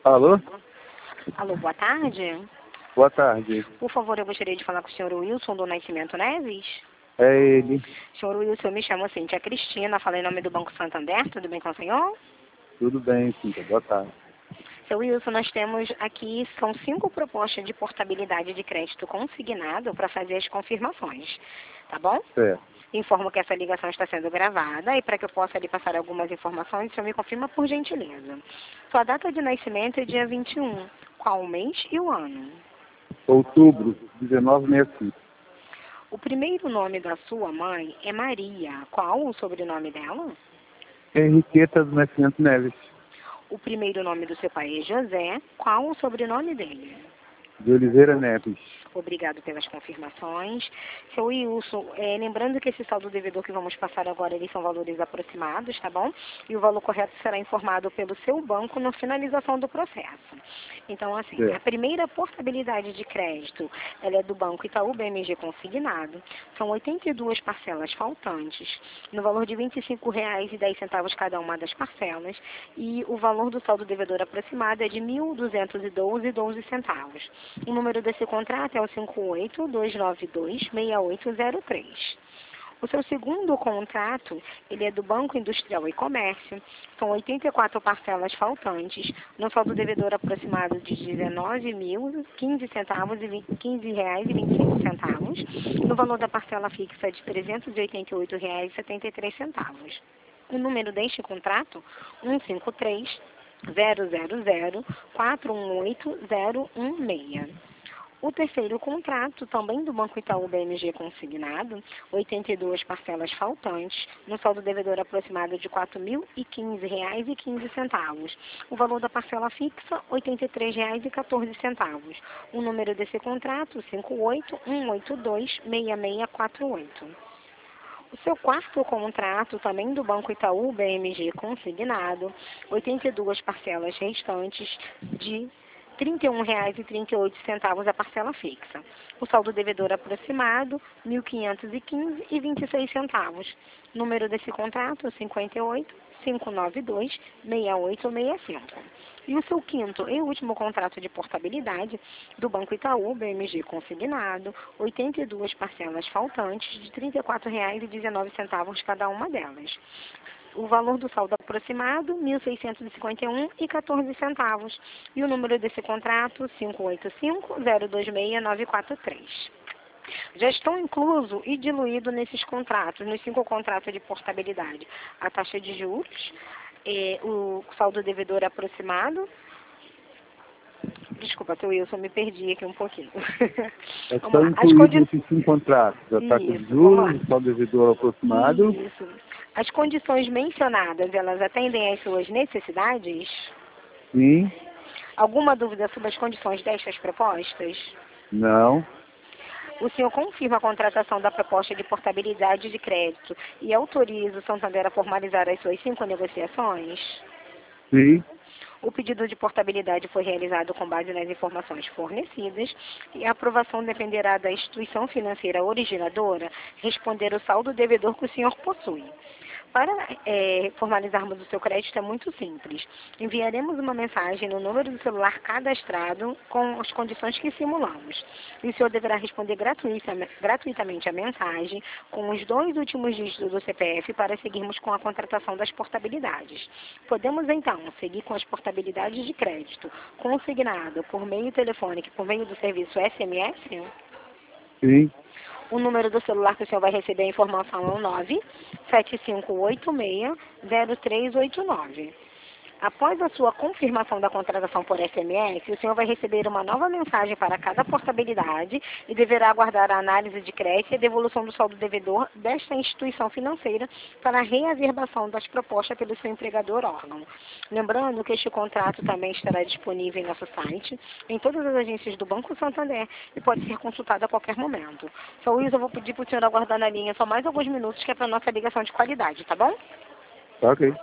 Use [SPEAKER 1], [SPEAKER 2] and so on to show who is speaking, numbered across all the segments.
[SPEAKER 1] Alô?
[SPEAKER 2] Alô, boa tarde.
[SPEAKER 1] Boa tarde.
[SPEAKER 2] Por favor, eu gostaria de falar com o senhor Wilson do Nascimento Neves.
[SPEAKER 1] É ele.
[SPEAKER 2] Senhor Wilson, eu me chamo Cíntia Cristina, falo em nome do Banco Santander, tudo bem com o senhor?
[SPEAKER 1] Tudo bem, Cíntia. Boa tarde.
[SPEAKER 2] Seu Wilson, nós temos aqui, são 5 propostas de portabilidade de crédito consignado para fazer as confirmações, tá bom?
[SPEAKER 1] Certo.
[SPEAKER 2] Informo que essa ligação está sendo gravada e para que eu possa lhe passar algumas informações, o senhor me confirma por gentileza. Sua data de nascimento é dia 21. Qual o mês e o ano?
[SPEAKER 1] Outubro, 1965.
[SPEAKER 2] O primeiro nome da sua mãe é Maria. Qual o sobrenome dela?
[SPEAKER 1] Henriqueta do Nascimento Neves.
[SPEAKER 2] O primeiro nome do seu pai é José. Qual o sobrenome dele?
[SPEAKER 1] De Oliveira Neves.
[SPEAKER 2] Obrigado pelas confirmações. Seu Wilson, lembrando que esse saldo devedor que vamos passar agora, eles são valores aproximados, tá bom? E o valor correto será informado pelo seu banco na finalização do processo. Então, assim,
[SPEAKER 1] Certo.
[SPEAKER 2] a primeira portabilidade de crédito, ela é do Banco Itaú BMG Consignado. São 82 parcelas faltantes, no valor de R$ 25,10 cada uma das parcelas. E o valor do saldo devedor aproximado é de R$ 1.212,12. O número desse contrato é o 58-292-6803. O seu segundo contrato, ele é do Banco Industrial e Comércio. São 84 parcelas faltantes, no saldo devedor aproximado de R$ 19.015,25, no valor da parcela fixa de R$ 388,73. O número deste contrato, 153-000-418-016. O terceiro contrato, também do Banco Itaú BMG consignado, 82 parcelas faltantes, no saldo devedor aproximado de R$ 4.015,15. O valor da parcela fixa, R$ 83,14. O número desse contrato, 58-182-6648. O seu quarto contrato, também do Banco Itaú BMG consignado, 82 parcelas restantes de R$ 31,38 a parcela fixa. O saldo devedor aproximado, R$ 1.515,26. Número desse contrato, 58-592-6865. E o seu quinto e último contrato de portabilidade do Banco Itaú BMG consignado, 82 parcelas faltantes de R$ 34,19 cada uma delas. O valor do saldo aproximado, R$ 1.651,14. E o número desse contrato, 585-026-943. Já estão incluso e diluído nesses contratos, nos 5 contratos de portabilidade, a taxa de juros, o saldo devedor aproximado. Desculpa, seu Wilson, me perdi aqui um pouquinho.
[SPEAKER 1] Estão incluídos nesses 5 contratos. A taxa de juros, o saldo devedor aproximado.
[SPEAKER 2] Isso. As condições mencionadas, elas atendem às suas necessidades?
[SPEAKER 1] Sim.
[SPEAKER 2] Alguma dúvida sobre as condições destas propostas?
[SPEAKER 1] Não.
[SPEAKER 2] O senhor confirma a contratação da proposta de portabilidade de crédito e autoriza o Santander a formalizar as suas 5 negociações?
[SPEAKER 1] Sim.
[SPEAKER 2] O pedido de portabilidade foi realizado com base nas informações fornecidas e a aprovação dependerá da instituição financeira originadora responder o saldo devedor que o senhor possui. Para formalizarmos o seu crédito é muito simples. Enviaremos uma mensagem no número do celular cadastrado com as condições que simulamos. E o senhor deverá responder gratuitamente a mensagem com os 2 últimos dígitos do CPF para seguirmos com a contratação das portabilidades. Podemos, então, seguir com as portabilidades de crédito consignado por meio telefônico e por meio do serviço SMS?
[SPEAKER 1] Sim.
[SPEAKER 2] O número do celular que o senhor vai receber a informação é o 97586-0389. Após a sua confirmação da contratação por SMS, o senhor vai receber uma nova mensagem para cada portabilidade e deverá aguardar a análise de crédito e a devolução do saldo devedor desta instituição financeira para a reaverbação das propostas pelo seu empregador órgão. Lembrando que este contrato também estará disponível em nosso site, em todas as agências do Banco Santander e pode ser consultado a qualquer momento. Só Luiz, eu vou pedir para o senhor aguardar na linha só mais alguns minutos, que é para a nossa ligação de qualidade, tá bom?
[SPEAKER 1] Ok.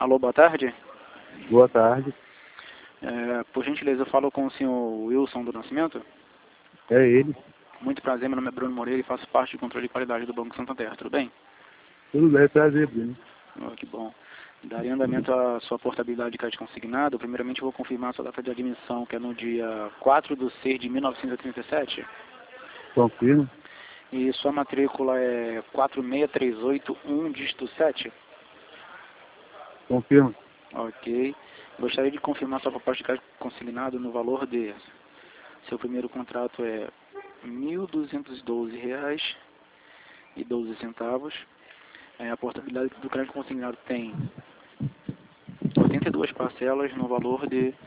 [SPEAKER 3] Alô, boa tarde.
[SPEAKER 1] Boa tarde.
[SPEAKER 3] Por gentileza, eu falo com o senhor Wilson do Nascimento.
[SPEAKER 1] É ele.
[SPEAKER 3] Muito prazer, meu nome é Bruno Moreira e faço parte do controle de qualidade do Banco Santander. Tudo bem?
[SPEAKER 1] Tudo bem, prazer, Bruno.
[SPEAKER 3] Que bom. Daria andamento à sua portabilidade de crédito consignado. Primeiramente, eu vou confirmar a sua data de admissão, que é no dia 4/6/1937.
[SPEAKER 1] Confirmo.
[SPEAKER 3] E sua matrícula é 46381, dígito 7.
[SPEAKER 1] Confirmo.
[SPEAKER 3] Ok. Gostaria de confirmar sua proposta de crédito consignado no valor de... Seu primeiro contrato é R$ 1.212,12. A portabilidade do crédito consignado tem 82 parcelas no valor de R$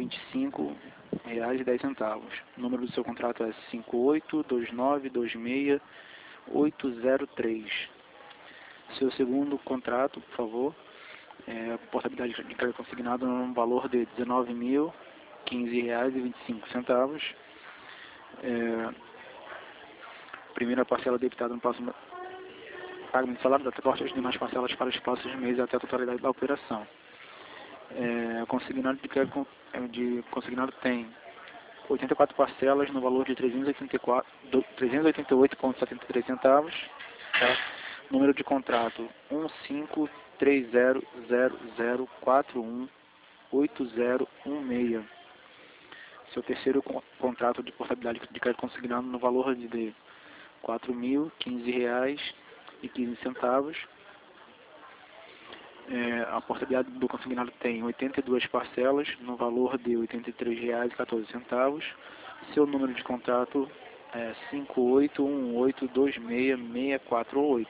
[SPEAKER 3] 25,10. O número do seu contrato é 582926803. Seu segundo contrato, por favor, a portabilidade de crédito consignado no valor de R$ 19.015,25. Primeira parcela debitada no próximo pagamento do salário, data corte as demais parcelas para os próximos meses até a totalidade da operação. O consignado de crédito consignado tem 84 parcelas no valor de R$ 388,73. Tá? Número de contrato 15300418016. Seu terceiro contrato de portabilidade de crédito consignado no valor de R$ 4.015,15. A portabilidade do consignado tem 82 parcelas no valor de R$ 83,14. Seu número de contrato é 5818266648.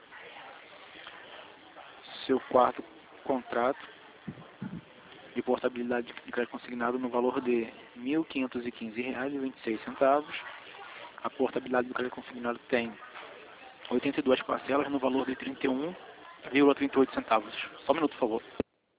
[SPEAKER 3] Seu quarto contrato de portabilidade de crédito consignado no valor de R$ 1.515,26. A portabilidade do crédito consignado tem 82 parcelas no valor de R$ 31,38. Só um minuto, por favor.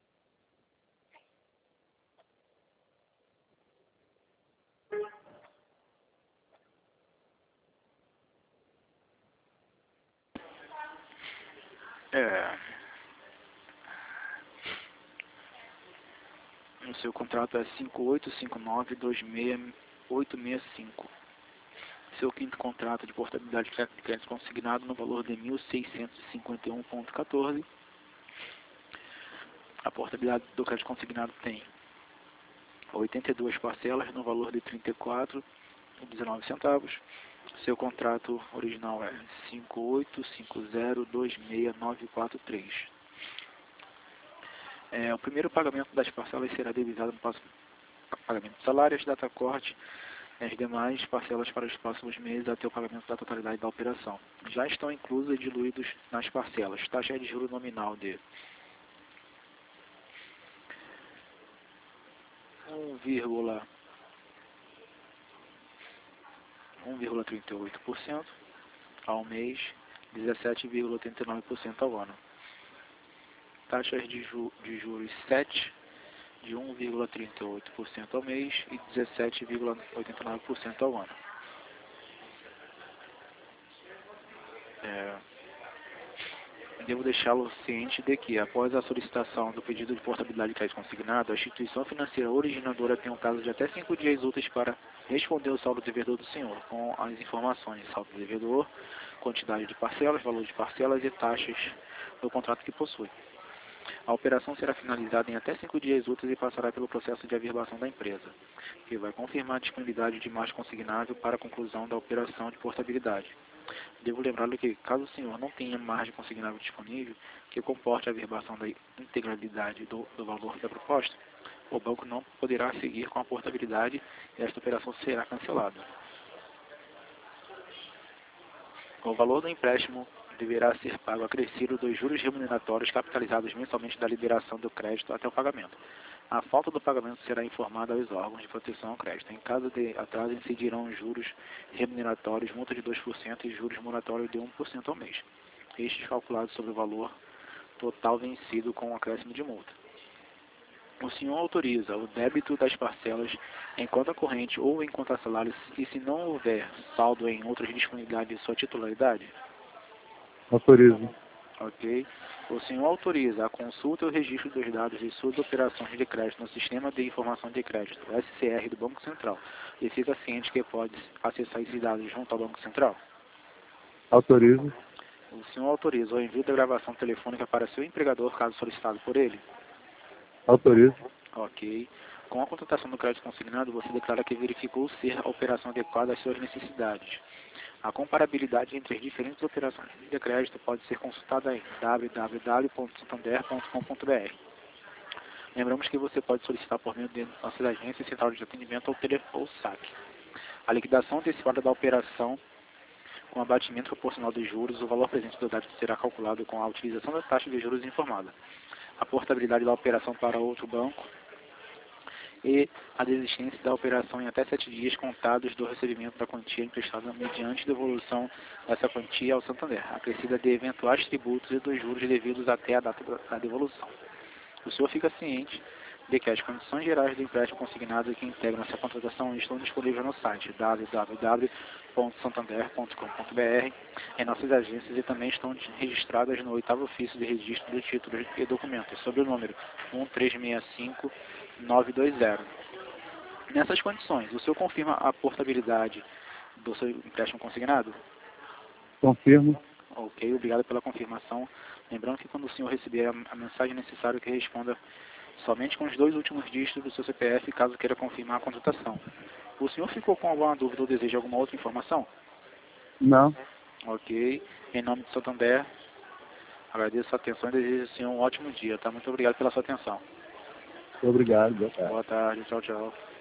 [SPEAKER 3] O seu contrato é 5859266865. Seu quinto contrato de portabilidade de crédito consignado no valor de R$ 1.651,14. A portabilidade do crédito consignado tem 82 parcelas no valor de R$ 34,19. Seu contrato original é 5850269943. O primeiro pagamento das parcelas será divisado no próximo pagamento de salários, data corte, as demais parcelas para os próximos meses até o pagamento da totalidade da operação. Já estão inclusos e diluídos nas parcelas. Taxa de juros nominal de 1,38% ao mês, 17,89% ao ano. Taxas de juros 7 de 1,38% ao mês e 17,89% ao ano. Devo deixá-lo ciente de que, após a solicitação do pedido de portabilidade de crédito consignado, a instituição financeira originadora tem um prazo de até 5 dias úteis para responder o saldo devedor do senhor, com as informações: saldo devedor, quantidade de parcelas, valor de parcelas e taxas do contrato que possui. A operação será finalizada em até 5 dias úteis e passará pelo processo de averbação da empresa, que vai confirmar a disponibilidade de margem consignável para a conclusão da operação de portabilidade. Devo lembrá-lo que, caso o senhor não tenha margem consignável disponível que comporte a averbação da integralidade do valor da proposta, o banco não poderá seguir com a portabilidade e esta operação será cancelada. O valor do empréstimo deverá ser pago acrescido dos juros remuneratórios capitalizados mensalmente da liberação do crédito até o pagamento. A falta do pagamento será informada aos órgãos de proteção ao crédito. Em caso de atraso, incidirão juros remuneratórios, multa de 2% e juros moratórios de 1% ao mês. Estes calculados sobre o valor total vencido com um acréscimo de multa. O senhor autoriza o débito das parcelas em conta corrente ou em conta salário e se não houver saldo em outras disponibilidades de sua titularidade?
[SPEAKER 1] Autorizo.
[SPEAKER 3] Ok. O senhor autoriza a consulta e o registro dos dados de suas operações de crédito no Sistema de Informação de Crédito, SCR, do Banco Central, e fica ciente que pode acessar esses dados junto ao Banco Central?
[SPEAKER 1] Autorizo.
[SPEAKER 3] O senhor autoriza o envio da gravação telefônica para seu empregador, caso solicitado por ele?
[SPEAKER 1] Autorizo.
[SPEAKER 3] Ok. Com a contratação do crédito consignado, você declara que verificou ser a operação adequada às suas necessidades. A comparabilidade entre as diferentes operações de crédito pode ser consultada em www.santander.com.br. Lembramos que você pode solicitar por meio de nossas agências, central de atendimento ou SAC. A liquidação antecipada da operação com abatimento proporcional dos juros, o valor presente do débito será calculado com a utilização da taxa de juros informada. A portabilidade da operação para outro banco e a desistência da operação em até 7 dias contados do recebimento da quantia emprestada mediante devolução dessa quantia ao Santander, acrescida de eventuais tributos e dos juros devidos até a data da devolução. O senhor fica ciente de que as condições gerais do empréstimo consignado que integram essa contratação estão disponíveis no site www.santander.com.br, em nossas agências, e também estão registradas no 8º ofício de registro de títulos e documentos, sob o número 1365920. Nessas condições, o senhor confirma a portabilidade do seu empréstimo consignado?
[SPEAKER 1] Confirmo.
[SPEAKER 3] Ok, obrigado pela confirmação. Lembrando que quando o senhor receber a mensagem, é necessário que responda somente com os 2 últimos dígitos do seu CPF, caso queira confirmar a contratação. O senhor ficou com alguma dúvida ou deseja alguma outra informação?
[SPEAKER 1] Não.
[SPEAKER 3] Ok. Em nome do Santander, agradeço a sua atenção e desejo ao senhor um ótimo dia. Tá? Muito obrigado pela sua atenção.
[SPEAKER 1] Obrigado. Boa tarde.
[SPEAKER 3] Boa tarde. Tchau, tchau.